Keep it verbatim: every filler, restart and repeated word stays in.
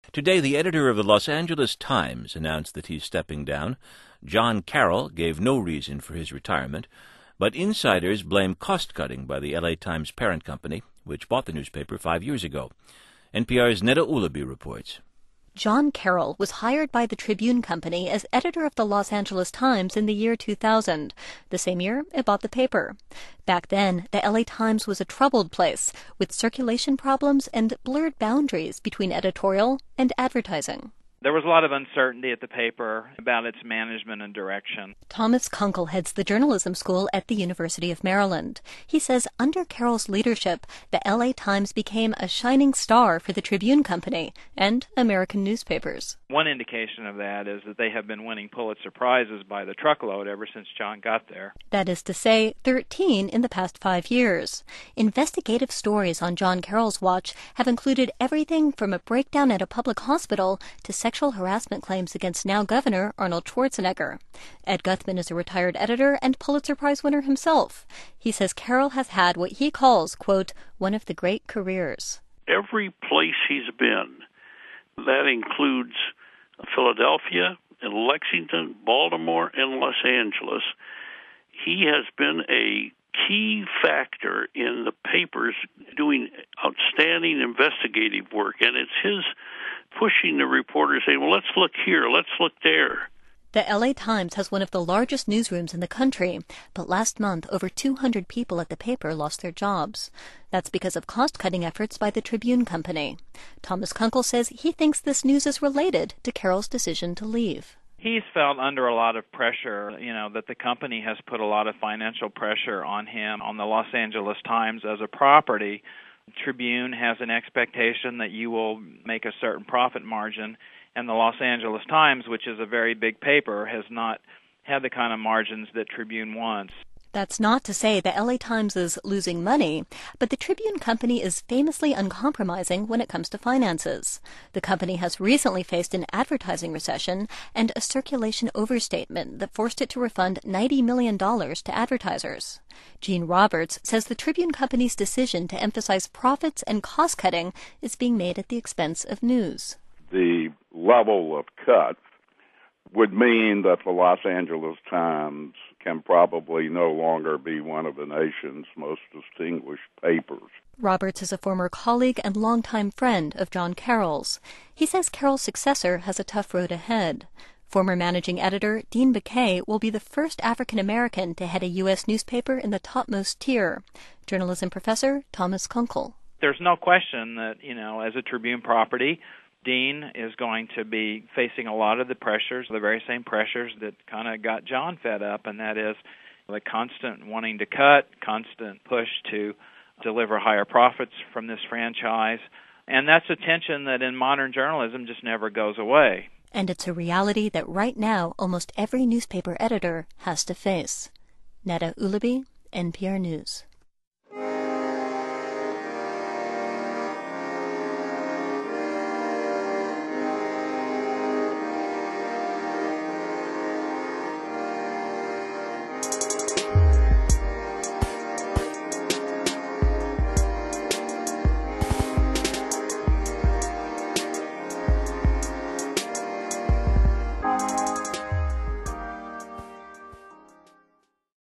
Today, the editor of the Los Angeles Times announced that he's stepping down. John Carroll gave no reason for his retirement, but insiders blame cost-cutting by the L A Times parent company, which bought the newspaper five years ago. N P R's Neda Ulaby reports. John Carroll was hired by the Tribune Company as editor of the Los Angeles Times in the year two thousand, the same year it bought the paper. Back then, the L A Times was a troubled place, with circulation problems and blurred boundaries between editorial and advertising. There was a lot of uncertainty at the paper about its management and direction. Thomas Kunkel heads the journalism school at the University of Maryland. He says under Carroll's leadership, the L A Times became a shining star for the Tribune Company and American newspapers. One indication of that is that they have been winning Pulitzer Prizes by the truckload ever since John got there. That is to say, thirteen in the past five years. Investigative stories on John Carroll's watch have included everything from a breakdown at a public hospital to sexual harassment claims against now Governor Arnold Schwarzenegger. Ed Guthman is a retired editor and Pulitzer Prize winner himself. He says Carroll has had what he calls, quote, one of the great careers. Every place he's been, that includes Philadelphia and Lexington, Baltimore, and Los Angeles, he has been a key factor in the papers doing outstanding investigative work, and it's his pushing the reporters, saying, well, let's look here, let's look there. The L A Times has one of the largest newsrooms in the country, but last month over two hundred people at the paper lost their jobs. That's because of cost-cutting efforts by the Tribune Company. Thomas Kunkel says he thinks this news is related to Carroll's decision to leave. He's felt under a lot of pressure, you know, that the company has put a lot of financial pressure on him, on the Los Angeles Times as a property. Tribune has an expectation that you will make a certain profit margin, and the Los Angeles Times, which is a very big paper, has not had the kind of margins that Tribune wants. That's not to say the L A Times is losing money, but the Tribune Company is famously uncompromising when it comes to finances. The company has recently faced an advertising recession and a circulation overstatement that forced it to refund ninety million dollars to advertisers. Gene Roberts says the Tribune Company's decision to emphasize profits and cost-cutting is being made at the expense of news. The level of cut would mean that the Los Angeles Times can probably no longer be one of the nation's most distinguished papers. Roberts is a former colleague and longtime friend of John Carroll's. He says Carroll's successor has a tough road ahead. Former managing editor Dean Baquet will be the first African-American to head a U S newspaper in the topmost tier. Journalism professor Thomas Kunkel. There's no question that, you know, as a Tribune property, Dean is going to be facing a lot of the pressures, the very same pressures that kind of got John fed up, and that is the constant wanting to cut, constant push to deliver higher profits from this franchise. And that's a tension that in modern journalism just never goes away. And it's a reality that right now almost every newspaper editor has to face. Neda Ulaby, N P R News.